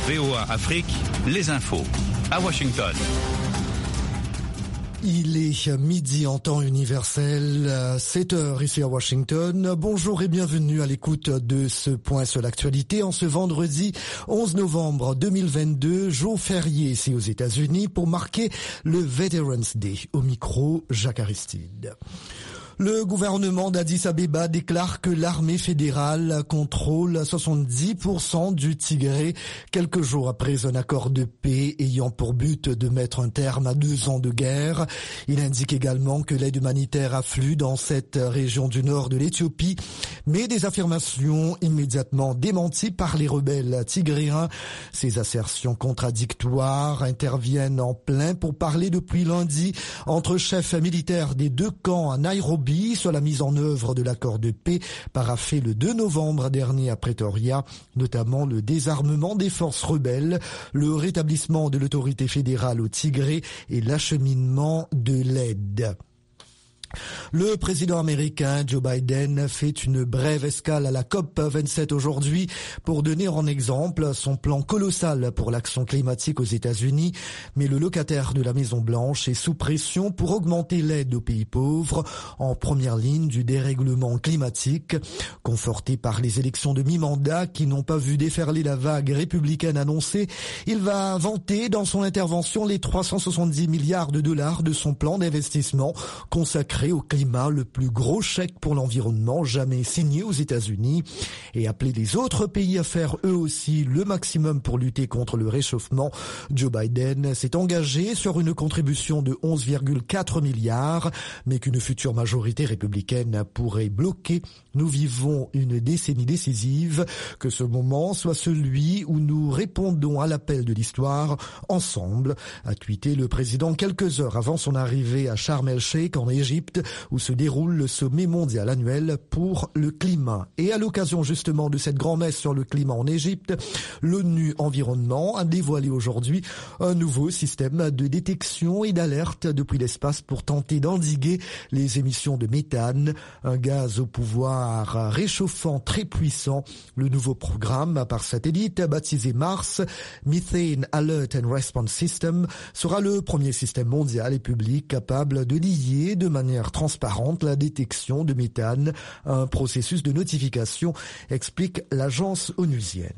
VOA Afrique, les infos. À Washington. Il est midi en temps universel, 7h ici à Washington. Bonjour et bienvenue à l'écoute de ce point sur l'actualité en ce vendredi 11 novembre 2022, jour férié ici aux États-Unis pour marquer le Veterans Day. Au micro, Jacques Aristide. Le gouvernement d'Addis Abeba déclare que l'armée fédérale contrôle 70% du Tigré, quelques jours après un accord de paix ayant pour but de mettre un terme à 2 ans de guerre. Il indique également que l'aide humanitaire afflue dans cette région du nord de l'Éthiopie, mais des affirmations immédiatement démenties par les rebelles tigréens. Ces assertions contradictoires interviennent en plein pour parler depuis lundi entre chefs militaires des deux camps à Nairobi sur la mise en œuvre de l'accord de paix paraphé le 2 novembre dernier à Pretoria, notamment le désarmement des forces rebelles, le rétablissement de l'autorité fédérale au Tigré et l'acheminement de l'aide. Le président américain Joe Biden fait une brève escale à la COP27 aujourd'hui pour donner en exemple son plan colossal pour l'action climatique aux États-Unis. Mais le locataire de la Maison-Blanche est sous pression pour augmenter l'aide aux pays pauvres en première ligne du dérèglement climatique. Conforté par les élections de mi-mandat qui n'ont pas vu déferler la vague républicaine annoncée, il va vanter dans son intervention les 370 milliards de dollars de son plan d'investissement consacré au climat, le plus gros chèque pour l'environnement jamais signé aux États-Unis, et appeler les autres pays à faire eux aussi le maximum pour lutter contre le réchauffement. Joe Biden s'est engagé sur une contribution de 11,4 milliards, mais qu'une future majorité républicaine pourrait bloquer. Nous vivons une décennie décisive, que ce moment soit celui où nous répondons à l'appel de l'histoire ensemble, a tweeté le président quelques heures avant son arrivée à Sharm el-Sheikh en Égypte, où se déroule le sommet mondial annuel pour le climat. Et à l'occasion justement de cette grand-messe sur le climat en Égypte, l'ONU Environnement a dévoilé aujourd'hui un nouveau système de détection et d'alerte depuis l'espace pour tenter d'endiguer les émissions de méthane, un gaz au pouvoir réchauffant très puissant. Le nouveau programme par satellite, baptisé Mars Methane Alert and Response System, sera le premier système mondial et public capable de lier de manière transparente la détection de méthane à un processus de notification, explique l'agence onusienne.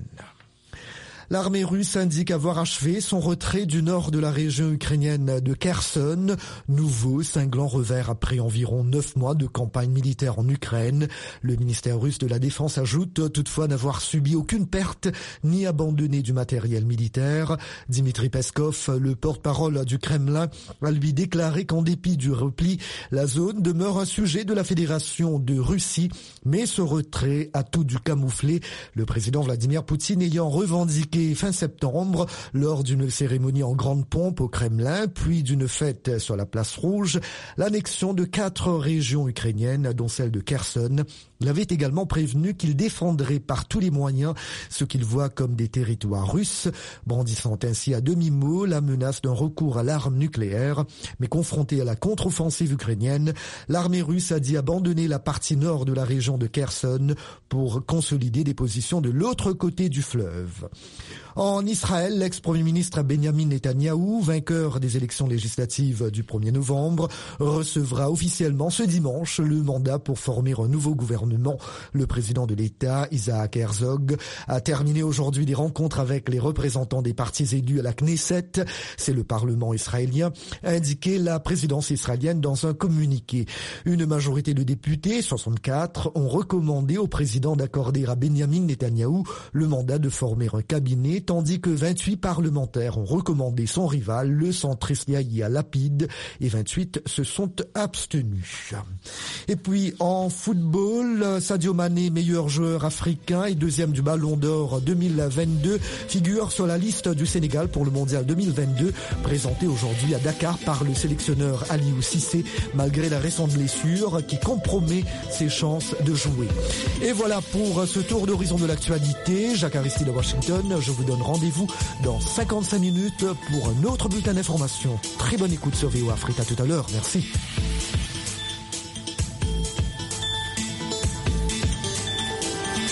L'armée russe indique avoir achevé son retrait du nord de la région ukrainienne de Kherson. Nouveau cinglant revers après environ 9 mois de campagne militaire en Ukraine. Le ministère russe de la Défense ajoute toutefois n'avoir subi aucune perte ni abandonné du matériel militaire. Dmitri Peskov, le porte-parole du Kremlin, a lui déclaré qu'en dépit du repli, la zone demeure un sujet de la Fédération de Russie, mais ce retrait a tout du camouflé. Le président Vladimir Poutine ayant revendiqué fin septembre lors d'une cérémonie en grande pompe au Kremlin, puis d'une fête sur la place Rouge, l'annexion de 4 régions ukrainiennes, dont celle de Kherson. Il avait également prévenu qu'il défendrait par tous les moyens ce qu'il voit comme des territoires russes, brandissant ainsi à demi-mot la menace d'un recours à l'arme nucléaire. Mais confronté à la contre-offensive ukrainienne, l'armée russe a dit abandonner la partie nord de la région de Kherson pour consolider des positions de l'autre côté du fleuve. En Israël, l'ex-premier ministre Benjamin Netanyahou, vainqueur des élections législatives du 1er novembre, recevra officiellement ce dimanche le mandat pour former un nouveau gouvernement. Le président de l'État, Isaac Herzog, a terminé aujourd'hui des rencontres avec les représentants des partis élus à la Knesset. C'est le Parlement israélien, a indiqué la présidence israélienne dans un communiqué. Une majorité de députés, 64, ont recommandé au président d'accorder à Benjamin Netanyahou le mandat de former un cabinet, tandis que 28 parlementaires ont recommandé son rival, le centriste Yair Lapid, et 28 se sont abstenus. Et puis en football, Sadio Mané, meilleur joueur africain et deuxième du Ballon d'Or 2022, figure sur la liste du Sénégal pour le Mondial 2022, présenté aujourd'hui à Dakar par le sélectionneur Aliou Cissé, malgré la récente blessure qui compromet ses chances de jouer. Et voilà pour ce tour d'horizon de l'actualité. Jacques Aristide de Washington, je vous donne rendez-vous dans 55 minutes pour un autre bulletin d'information. Très bonne écoute sur VOA Afrique. À tout à l'heure. Merci.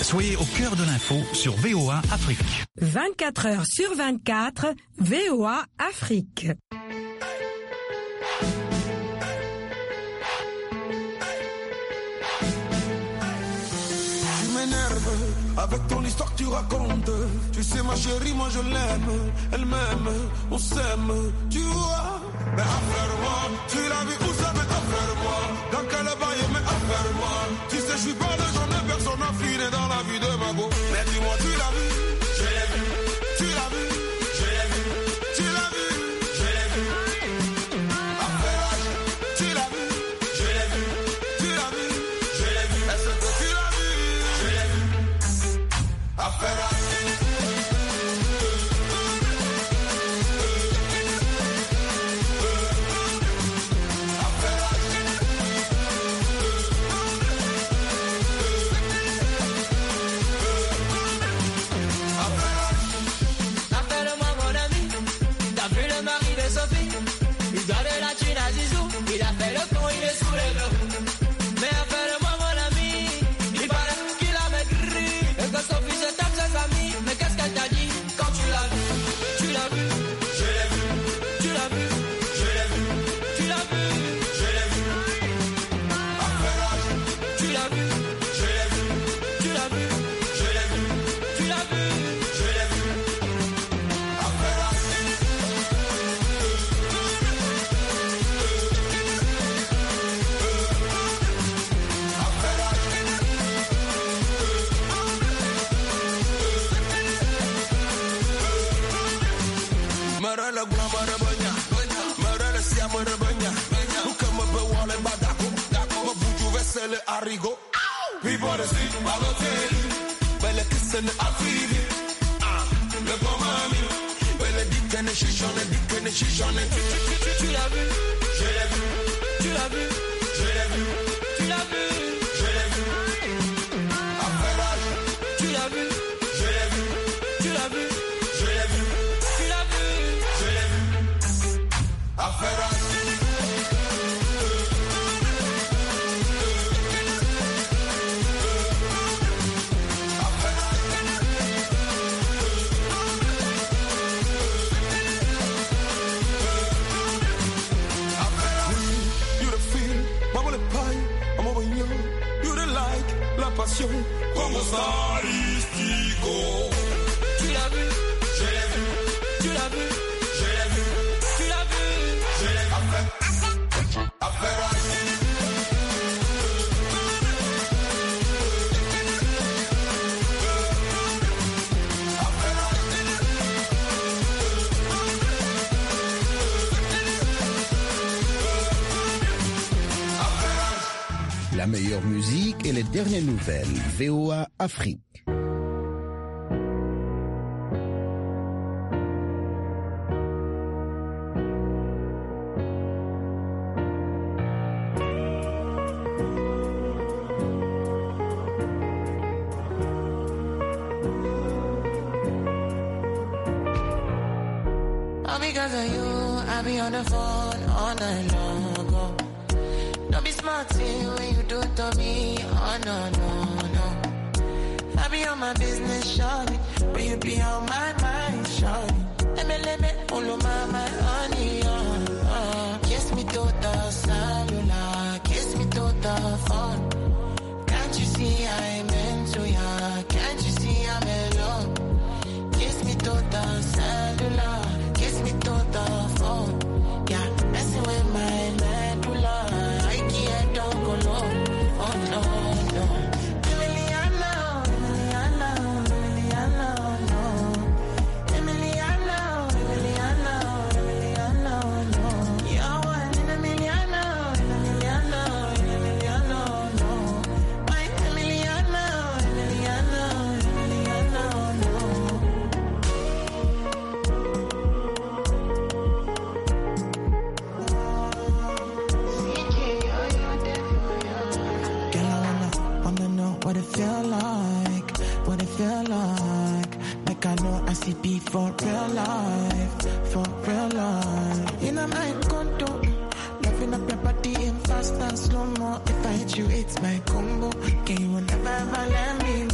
Soyez au cœur de l'info sur VOA Afrique. 24 heures sur 24, VOA Afrique. Tu m'énerves avec ton histoire que tu racontes. Tu sais ma chérie, moi je l'aime. Elle m'aime, on s'aime, tu vois. Mais affaire-moi, tu l'as vu où ça, mais affaire-moi. Dans quel bail, mais affaire-moi. Tu sais, je suis pas le genre de personne affinée dans la vie de ma go. Mais dis-moi, tu l'as vu, je l'ai vu. Tu l'as vu, je l'ai vu. Tu l'as vu, je l'ai vu. Affaire-age, tu l'as vu, je l'ai vu. Tu l'as vu, je l'ai vu. Est-ce que tu l'as vu, je l'ai vu. Affaire-age. Arrigo, people they see Balotelli, belle kissing Afridi, le bon mami, belle dickene chichonne, tu l'as vu, je l'ai vu, tu l'as vu, je l'ai vu, tu l'as vu, je l'ai vu, affairage, tu l'as vu, je l'ai vu, tu l'as vu, je l'ai vu, tu l'as vu, je l'ai vu, affairage. Como staristico. Tu l'as vu, je l'ai vu. Tu l'as vu, je l'ai vu. Tu l'as vu, je l'ai vu. Affaire. La meilleure musique et les dernières nouvelles. VOA Afrique. All because of you, I be on the phone all night long. Don't be smart when you do it to me. Oh no, no, no. I be on my business, shawty, but you be on my mind, shawty. Let me pull on my honey, Kiss me to the cellular, kiss me to the phone. Can't you see I'm into ya? Can't you see I'm alone? Kiss me to the cellular, kiss me to the phone. Yeah, messing with my medulla. I can't don't go low. Oh no, no. Emiliano, Emiliano, Emiliano, no. Emiliano, Emiliano, Emiliano, no. You're one in Emiliano, Emiliano, Emiliano, no. My Emiliano, Emiliano, Emiliano, no. What it feel like, what it feel like. Like I know I see be for real life, for real life. In a my condo, loving up your body in fast and slow mo. If I hit you, it's my combo. Can you never ever let me